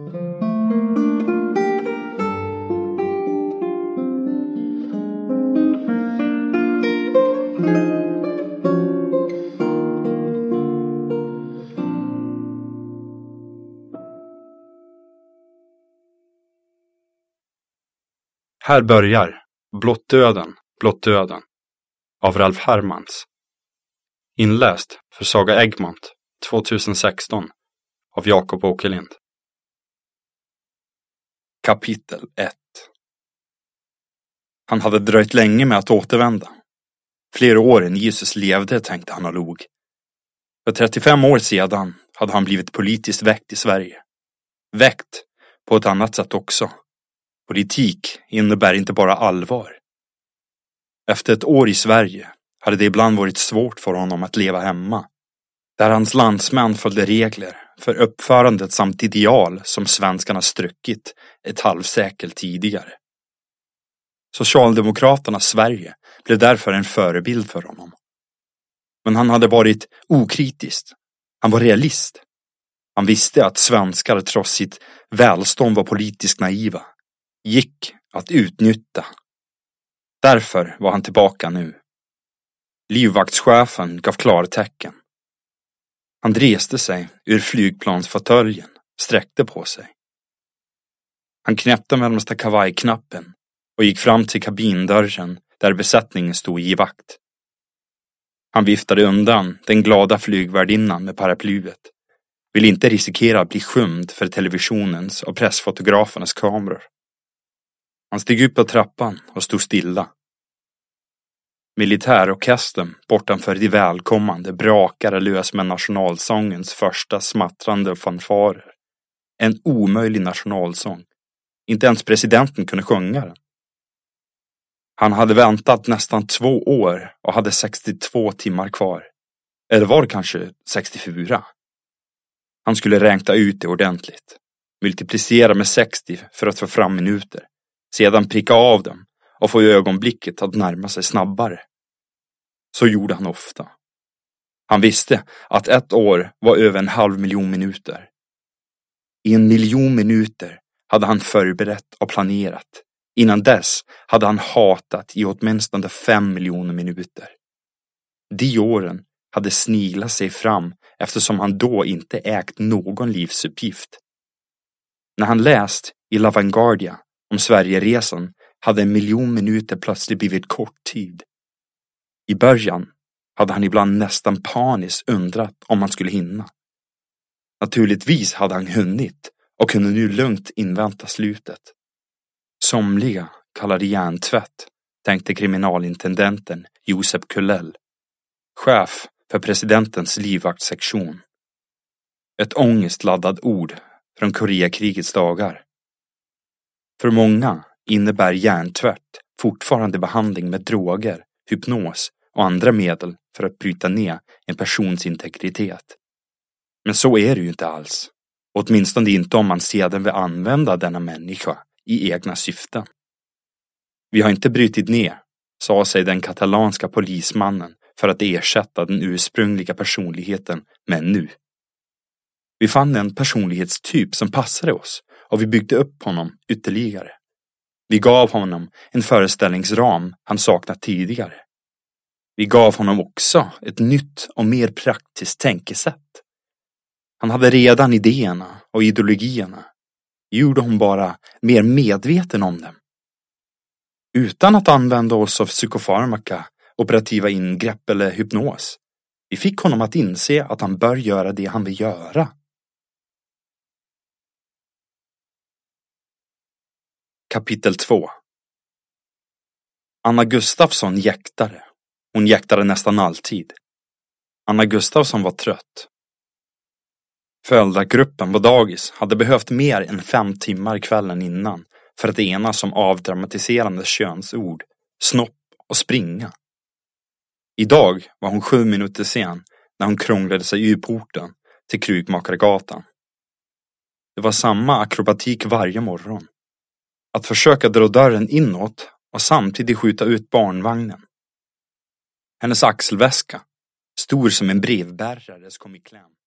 Här börjar Blott döden av Ralf Hermans. Inläst för Saga Egmont 2016 av Jakob Åkerlind. Kapitel 1. Han hade dröjt länge med att återvända. Flera år än Jesus levde, tänkte han och log. För 35 år sedan hade han blivit politiskt väckt i Sverige. Väckt på ett annat sätt också. Politik innebär inte bara allvar. Efter ett år i Sverige hade det ibland varit svårt för honom att leva hemma, där hans landsmän följde regler för uppförandet samt ideal som svenskarna struckit ett halvsekel tidigare. Socialdemokraternas Sverige blev därför en förebild för honom. Men han hade varit okritisk. Han var realist. Han visste att svenskar trots sitt välstånd var politiskt naiva. Gick att utnyttja. Därför var han tillbaka nu. Livvaktschefen gav klartecken. Han reste sig ur flygplansfåtöljen, sträckte på sig. Han knäppte mellersta kavajknappen och gick fram till kabindörren där besättningen stod i vakt. Han viftade undan den glada flygvärdinnan med paraplyet. Vill inte riskera att bli skymd för televisionens och pressfotografernas kameror. Han steg upp på trappan och stod stilla. Militärorkestern bortanför de välkommande brakade lös med nationalsångens första smattrande fanfarer. En omöjlig nationalsång. Inte ens presidenten kunde sjunga den. Han hade väntat nästan 2 år och hade 62 timmar kvar. Eller var det kanske 64? Han skulle räkna ut det ordentligt. Multiplicera med 60 för att få fram minuter. Sedan pricka av dem och få ögonblicket att närma sig snabbare. Så gjorde han ofta. Han visste att 1 år var över 500 000 minuter. I 1 miljon minuter hade han förberett och planerat. Innan dess hade han hatat i åtminstone 5 miljoner minuter. De åren hade sniglat sig fram eftersom han då inte ägt någon livsuppgift. När han läst i La Vanguardia om Sverigeresan hade 1 miljon minuter plötsligt blivit kort tid. I början hade han ibland nästan paniskt undrat om han skulle hinna. Naturligtvis hade han hunnit och kunde nu lugnt invänta slutet. Somliga kallade hjärntvätt, tänkte kriminalintendenten Josef Kullell, chef för presidentens livvaktssektion. Ett ångestladdat ord från Koreakrigets dagar. För många innebär hjärntvätt fortfarande behandling med droger, hypnos och andra medel för att bryta ner en persons integritet. Men så är det ju inte alls. Åtminstone inte om man sedan vill använda denna människa i egna syften. Vi har inte brutit ner, sa sig den katalanska polismannen för att ersätta den ursprungliga personligheten med nu. Vi fann en personlighetstyp som passade oss och vi byggde upp honom ytterligare. Vi gav honom en föreställningsram han saknat tidigare. Vi gav honom också ett nytt och mer praktiskt tänkesätt. Han hade redan idéerna och ideologierna. Gjorde hon bara mer medveten om dem. Utan att använda oss av psykofarmaka, operativa ingrepp eller hypnos. Vi fick honom att inse att han bör göra det han vill göra. Kapitel 2. Anna Gustafsson jäktade. Hon jäktade nästan alltid. Anna Gustafsson var trött. Föräldragruppen på dagis hade behövt mer än 5 timmar kvällen innan för att enas om avdramatiserande könsord, snopp och springa. Idag var hon 7 minuter sen när hon krånglade sig ur porten till Krukmakargatan. Det var samma akrobatik varje morgon. Att försöka dra dörren inåt och samtidigt skjuta ut barnvagnen. Hennes axelväska, stor som en brevbärare, kom i kläm.